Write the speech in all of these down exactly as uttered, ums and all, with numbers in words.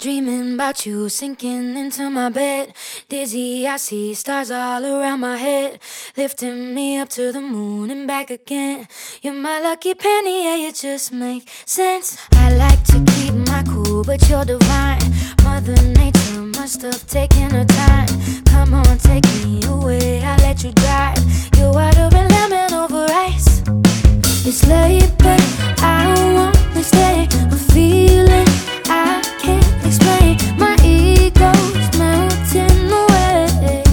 Dreaming about you, sinking into my bed. Dizzy, I see stars all around my head, lifting me up to the moon and back again. You're my lucky penny, yeah, you just make sense. I like to keep my cool, but you're divine. Mother Nature must have taken her time. Come on, take me away, I'll let you drive. You're water and lemon over ice. It's late, but I wanna stay. I'm feeling I can't explain. My ego's melting away.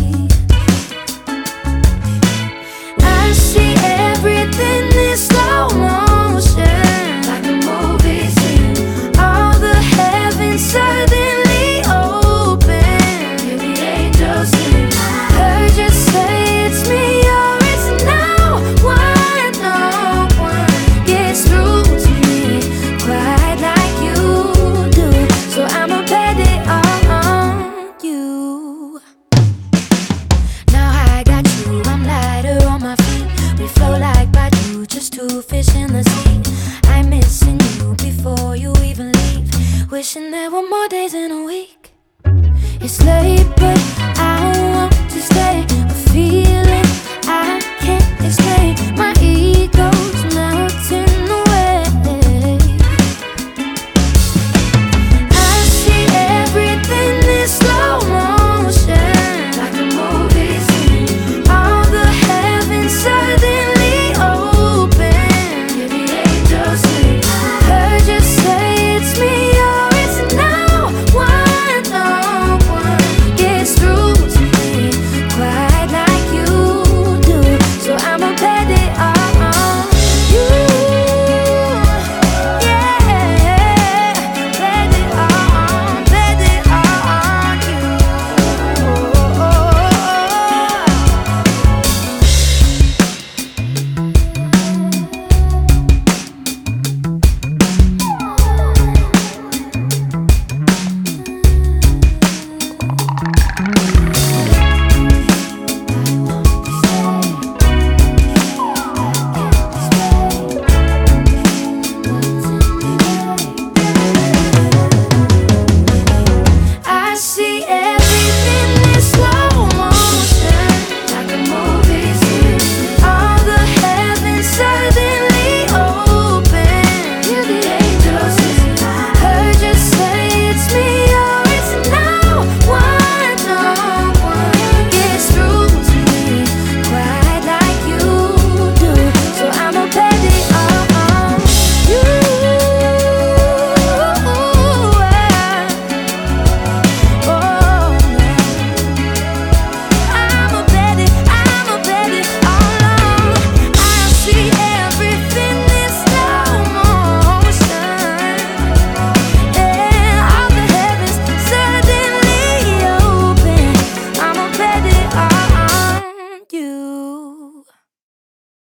I see everything in slow motion, like a movie scene. All the heavens suddenly open. Hear the angels sing. Heard you say it's me or it's no one. No one gets through to me quite like you do. So I'ma bet it all on you. Now I got you, I'm lighter on my feet. We flow like Badu, just two fish in the sea. I'm missing you before you even leave. Wishing there were more days in a week. It's late, but I want to stay.